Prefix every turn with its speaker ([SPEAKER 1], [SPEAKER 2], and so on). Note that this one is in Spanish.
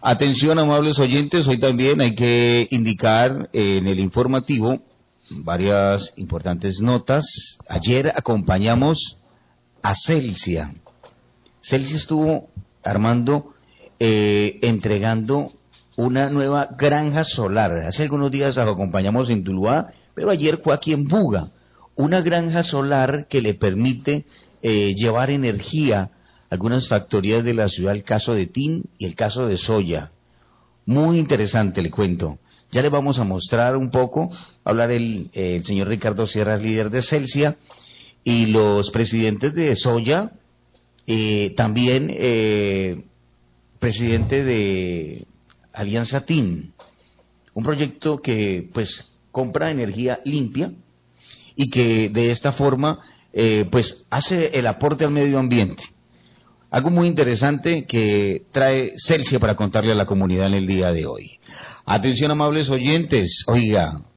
[SPEAKER 1] Atención, amables oyentes, hoy también hay que indicar en el informativo varias importantes notas. Ayer acompañamos a Celsia. Celsia estuvo armando, entregando una nueva granja solar. Hace algunos días la acompañamos en Tuluá, pero ayer fue aquí en Buga. Una granja solar que le permite llevar energía a algunas factorías de la ciudad, el caso de Tin y el caso de Soya. Muy interesante, le cuento. Ya le vamos a mostrar un poco, hablar el señor Ricardo Sierra, líder de Celsia, y los presidentes de Soya, también presidente de Alianza TIN, un proyecto que pues compra energía limpia y que de esta forma pues hace el aporte al medio ambiente. Algo muy interesante que trae Celsia para contarle a la comunidad en el día de hoy. Atención, amables oyentes, oiga,